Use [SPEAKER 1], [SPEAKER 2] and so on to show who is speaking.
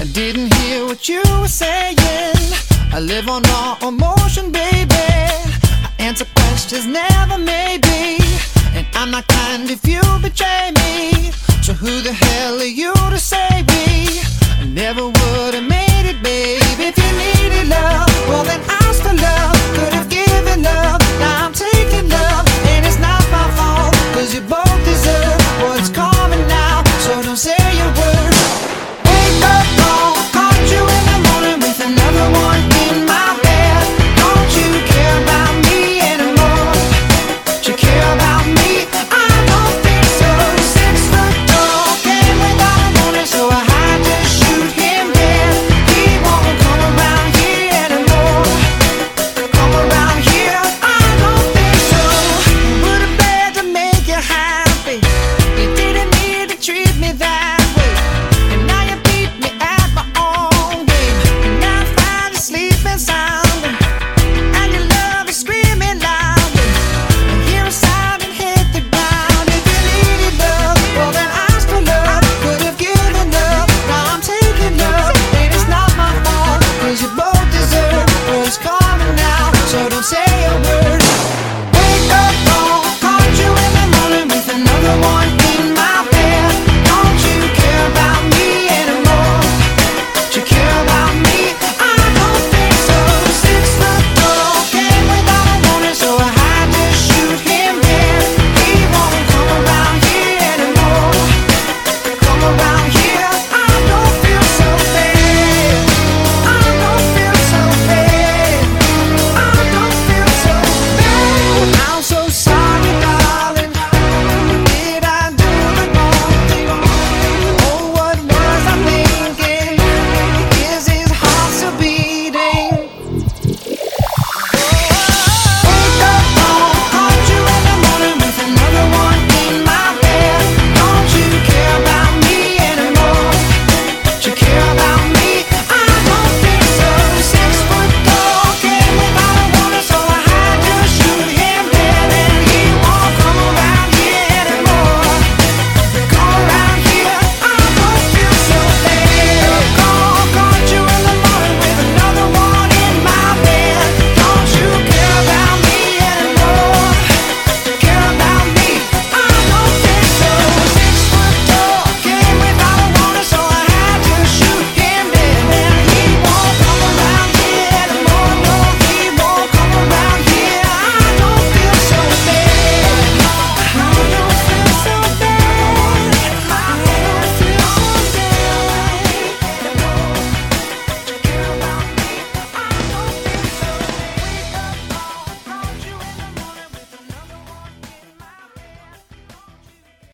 [SPEAKER 1] I didn't hear what you were saying. I live on raw emotion, baby. I answer questions, never maybe. And I'm not kind if you betray me. So who the hell are you to save me?